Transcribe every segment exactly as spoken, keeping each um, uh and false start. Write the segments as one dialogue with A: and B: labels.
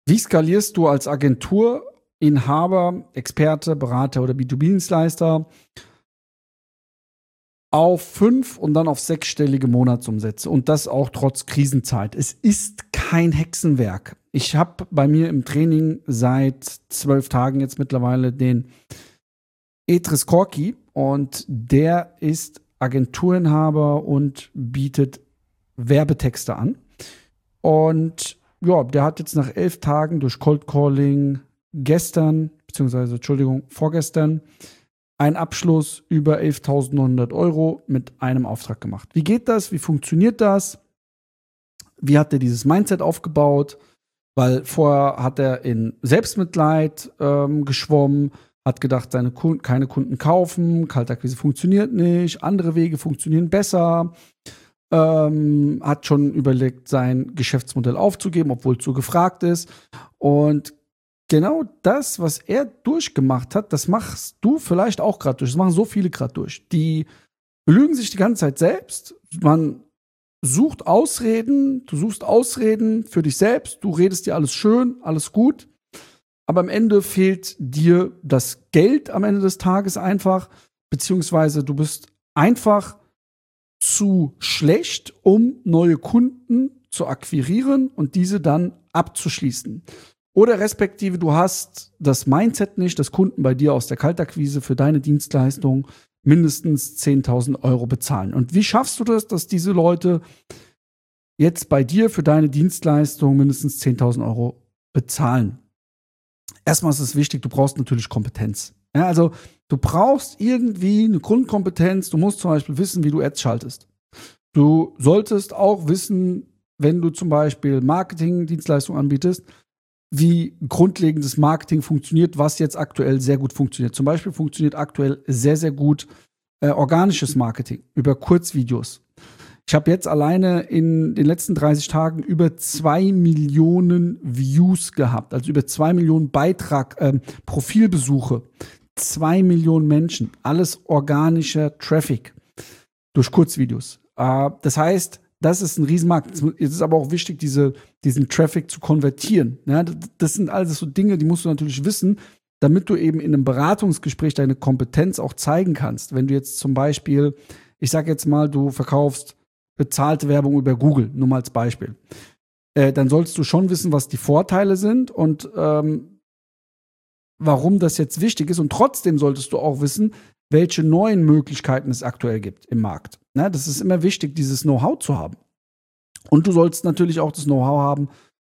A: Wie skalierst du als Agenturinhaber, Experte, Berater oder B zwei B-Dienstleister auf fünf und dann auf sechsstellige Monatsumsätze und das auch trotz Krisenzeit? Es ist kein Hexenwerk. Ich habe bei mir im Training seit zwölf Tagen jetzt mittlerweile den Etris Korki und der ist Agenturinhaber und bietet Werbetexte an. Und ja, der hat jetzt nach elf Tagen durch Cold Calling gestern, beziehungsweise, Entschuldigung, vorgestern, einen Abschluss über elftausendneunhundert Euro mit einem Auftrag gemacht. Wie geht das? Wie funktioniert das? Wie hat er dieses Mindset aufgebaut? Weil vorher hat er in Selbstmitleid ähm, geschwommen, hat gedacht, seine Kunden, keine Kunden kaufen, Kaltakquise funktioniert nicht, andere Wege funktionieren besser. Ähm, hat schon überlegt, sein Geschäftsmodell aufzugeben, obwohl es so gefragt ist. Und genau das, was er durchgemacht hat, das machst du vielleicht auch gerade durch. Das machen so viele gerade durch. Die belügen sich die ganze Zeit selbst. Man sucht Ausreden, du suchst Ausreden für dich selbst, du redest dir alles schön, alles gut. Aber am Ende fehlt dir das Geld am Ende des Tages einfach, beziehungsweise du bist einfach zu schlecht, um neue Kunden zu akquirieren und diese dann abzuschließen. Oder respektive du hast das Mindset nicht, dass Kunden bei dir aus der Kaltakquise für deine Dienstleistung mindestens zehntausend Euro bezahlen. Und wie schaffst du das, dass diese Leute jetzt bei dir für deine Dienstleistung mindestens zehntausend Euro bezahlen? Erstmal ist es wichtig, du brauchst natürlich Kompetenz. Ja, also du brauchst irgendwie eine Grundkompetenz. Du musst zum Beispiel wissen, wie du Ads schaltest. Du solltest auch wissen, wenn du zum Beispiel Marketing-Dienstleistungen anbietest, wie grundlegendes Marketing funktioniert, was jetzt aktuell sehr gut funktioniert. Zum Beispiel funktioniert aktuell sehr, sehr gut äh, organisches Marketing über Kurzvideos. Ich habe jetzt alleine in den letzten dreißig Tagen über zwei Millionen Views gehabt, also über zwei Millionen Beitrag, äh, Profilbesuche. Zwei Millionen Menschen, alles organischer Traffic durch Kurzvideos. Äh, das heißt, das ist ein Riesenmarkt. Es ist aber auch wichtig, diese, diesen Traffic zu konvertieren. Ja, das sind alles so Dinge, die musst du natürlich wissen, damit du eben in einem Beratungsgespräch deine Kompetenz auch zeigen kannst. Wenn du jetzt zum Beispiel, ich sag jetzt mal, du verkaufst bezahlte Werbung über Google, nur mal als Beispiel, äh, dann sollst du schon wissen, was die Vorteile sind und ähm, warum das jetzt wichtig ist. Und trotzdem solltest du auch wissen, welche neuen Möglichkeiten es aktuell gibt im Markt. Na, das ist immer wichtig, dieses Know-how zu haben. Und du sollst natürlich auch das Know-how haben,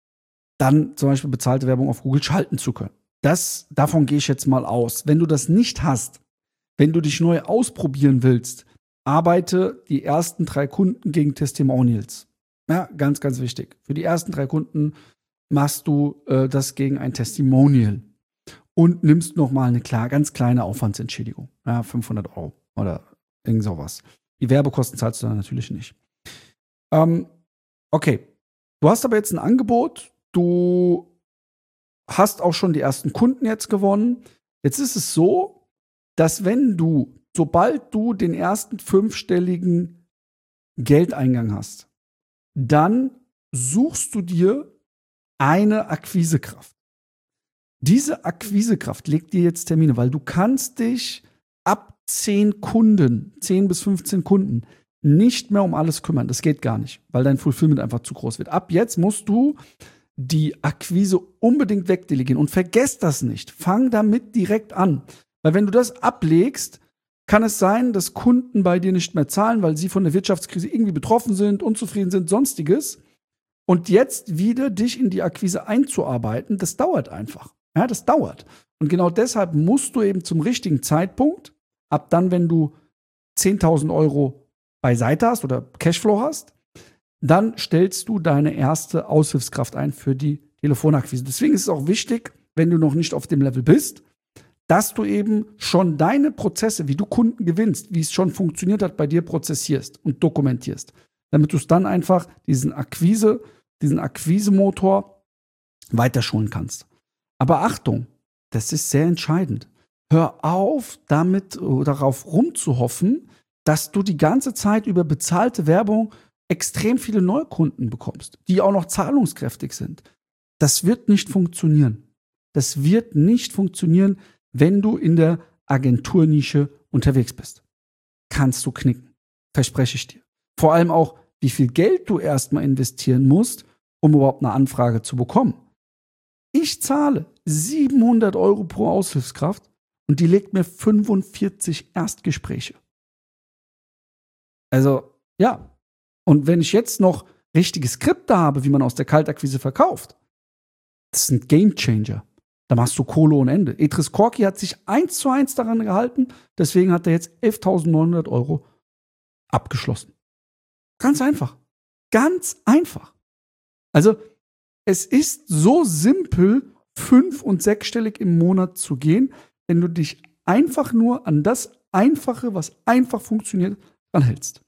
A: dann zum Beispiel bezahlte Werbung auf Google schalten zu können. Das, davon gehe ich jetzt mal aus. Wenn du das nicht hast, wenn du dich neu ausprobieren willst, arbeite die ersten drei Kunden gegen Testimonials. Ja, ganz, ganz wichtig. Für die ersten drei Kunden machst du äh, das gegen ein Testimonial und nimmst noch mal eine klar, ganz kleine Aufwandsentschädigung. Ja, fünfhundert Euro oder irgend sowas. Die Werbekosten zahlst du dann natürlich nicht. Ähm, okay. Du hast aber jetzt ein Angebot. Du hast auch schon die ersten Kunden jetzt gewonnen. Jetzt ist es so, dass wenn du, sobald du den ersten fünfstelligen Geldeingang hast, dann suchst du dir eine Akquisekraft. Diese Akquisekraft legt dir jetzt Termine, weil du kannst dich ab zehn Kunden, zehn bis fünfzehn Kunden, nicht mehr um alles kümmern. Das geht gar nicht, weil dein Fulfillment einfach zu groß wird. Ab jetzt musst du die Akquise unbedingt wegdelegieren und vergesst das nicht. Fang damit direkt an. Weil wenn du das ablegst, kann es sein, dass Kunden bei dir nicht mehr zahlen, weil sie von der Wirtschaftskrise irgendwie betroffen sind, unzufrieden sind, sonstiges. Und jetzt wieder dich in die Akquise einzuarbeiten, das dauert einfach. Ja, das dauert. Und genau deshalb musst du eben zum richtigen Zeitpunkt, ab dann, wenn du zehntausend Euro beiseite hast oder Cashflow hast, dann stellst du deine erste Aushilfskraft ein für die Telefonakquise. Deswegen ist es auch wichtig, wenn du noch nicht auf dem Level bist, dass du eben schon deine Prozesse, wie du Kunden gewinnst, wie es schon funktioniert hat, bei dir prozessierst und dokumentierst, damit du es dann einfach diesen Akquise, diesen Akquisemotor weiterschulen kannst. Aber Achtung, das ist sehr entscheidend. Hör auf, damit darauf rumzuhoffen, dass du die ganze Zeit über bezahlte Werbung extrem viele Neukunden bekommst, die auch noch zahlungskräftig sind. Das wird nicht funktionieren. Das wird nicht funktionieren, wenn du in der Agenturnische unterwegs bist. Kannst du knicken. Verspreche ich dir. Vor allem auch, wie viel Geld du erstmal investieren musst, um überhaupt eine Anfrage zu bekommen. Ich zahle siebenhundert Euro pro Aushilfskraft und die legt mir fünfundvierzig Erstgespräche. Also, ja. Und wenn ich jetzt noch richtige Skripte habe, wie man aus der Kaltakquise verkauft, das ist ein Gamechanger. Da machst du Kohle ohne Ende. Etris Corki hat sich eins zu eins daran gehalten, deswegen hat er jetzt elftausendneunhundert Euro abgeschlossen. Ganz einfach. Ganz einfach. Also, es ist so simpel, fünf- und sechsstellig im Monat zu gehen, wenn du dich einfach nur an das Einfache, was einfach funktioniert, anhältst.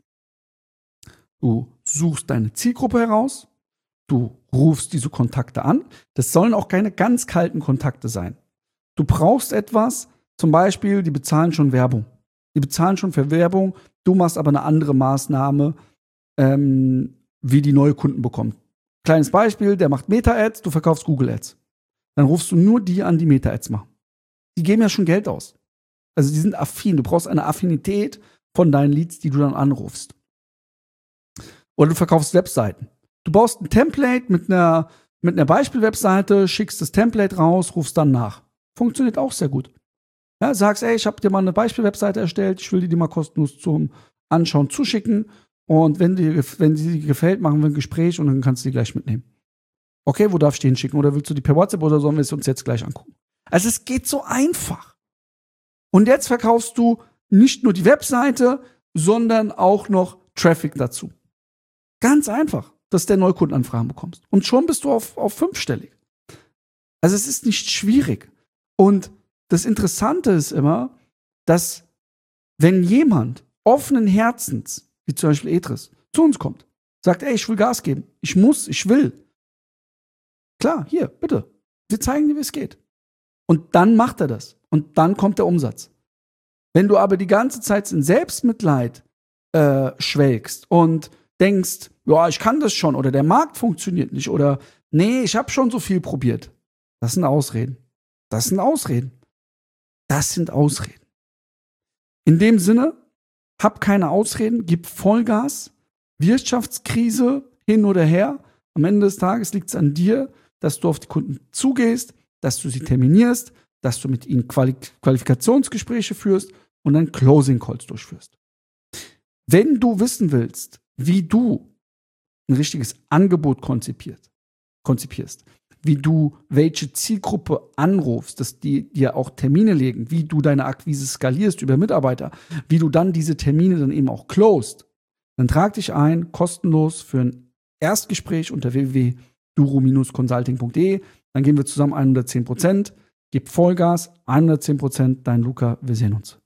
A: Du suchst deine Zielgruppe heraus, du rufst diese Kontakte an. Das sollen auch keine ganz kalten Kontakte sein. Du brauchst etwas, zum Beispiel, die bezahlen schon Werbung. Die bezahlen schon für Werbung, du machst aber eine andere Maßnahme, ähm, wie die neue Kunden bekommen. Kleines Beispiel, der macht Meta-Ads, du verkaufst Google-Ads. Dann rufst du nur die an, die Meta-Ads machen. Die geben ja schon Geld aus. Also die sind affin. Du brauchst eine Affinität von deinen Leads, die du dann anrufst. Oder du verkaufst Webseiten. Du baust ein Template mit einer, mit einer Beispiel-Webseite, schickst das Template raus, rufst dann nach. Funktioniert auch sehr gut. Ja, sagst, ey, ich habe dir mal eine Beispiel-Webseite erstellt, ich will die dir mal kostenlos zum Anschauen zuschicken. Und wenn dir, wenn sie dir gefällt, machen wir ein Gespräch und dann kannst du die gleich mitnehmen. Okay, wo darf ich die hinschicken? Oder willst du die per WhatsApp oder sollen wir es uns jetzt gleich angucken? Also es geht so einfach. Und jetzt verkaufst du nicht nur die Webseite, sondern auch noch Traffic dazu. Ganz einfach, dass du Neukundenanfragen bekommst. Und schon bist du auf, auf fünfstellig. Also es ist nicht schwierig. Und das Interessante ist immer, dass wenn jemand offenen Herzens, wie zum Beispiel Etris, zu uns kommt, sagt, ey, ich will Gas geben, ich muss, ich will. Klar, hier, bitte. Wir zeigen dir, wie es geht. Und dann macht er das. Und dann kommt der Umsatz. Wenn du aber die ganze Zeit in Selbstmitleid äh, schwelgst und denkst, ja, ich kann das schon oder der Markt funktioniert nicht oder nee, ich habe schon so viel probiert. Das sind Ausreden. Das sind Ausreden. Das sind Ausreden. In dem Sinne, hab keine Ausreden, gib Vollgas. Wirtschaftskrise hin oder her. Am Ende des Tages liegt es an dir, dass du auf die Kunden zugehst, dass du sie terminierst, dass du mit ihnen Quali- Qualifikationsgespräche führst und dann Closing Calls durchführst. Wenn du wissen willst, wie du ein richtiges Angebot konzipiert, konzipierst, wie du welche Zielgruppe anrufst, dass die dir auch Termine legen, wie du deine Akquise skalierst über Mitarbeiter, wie du dann diese Termine dann eben auch closed, dann trag dich ein, kostenlos für ein Erstgespräch unter w w w punkt duro Bindestrich consulting punkt d e. Dann gehen wir zusammen hundertzehn Prozent. Gib Vollgas, hundertzehn Prozent. Dein Luca, wir sehen uns.